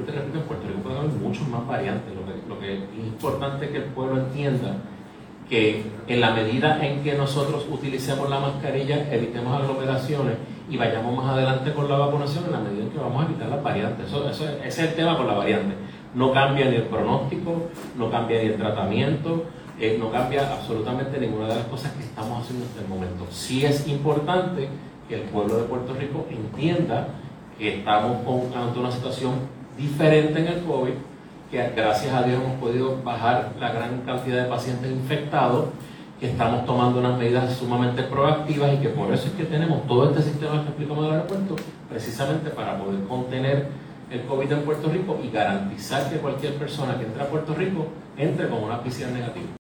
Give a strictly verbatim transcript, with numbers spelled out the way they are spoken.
vuelvo y te repito, en Puerto Rico puede haber muchos más variantes. Lo que, lo que es importante que el pueblo entienda que en la medida en que nosotros utilicemos la mascarilla, evitemos aglomeraciones y vayamos más adelante con la vacunación, en la medida en que vamos a evitar las variantes. Eso, eso, ese es el tema con la variante. No cambia ni el pronóstico, no cambia ni el tratamiento, eh, no cambia absolutamente ninguna de las cosas que estamos haciendo hasta el momento. Sí es importante que el pueblo de Puerto Rico entienda que estamos con, ante una situación diferente en el COVID, que gracias a Dios hemos podido bajar la gran cantidad de pacientes infectados, que estamos tomando unas medidas sumamente proactivas y que por eso es que tenemos todo este sistema que explicamos del aeropuerto, precisamente para poder contener el COVID en Puerto Rico y garantizar que cualquier persona que entre a Puerto Rico entre con una P C R negativa.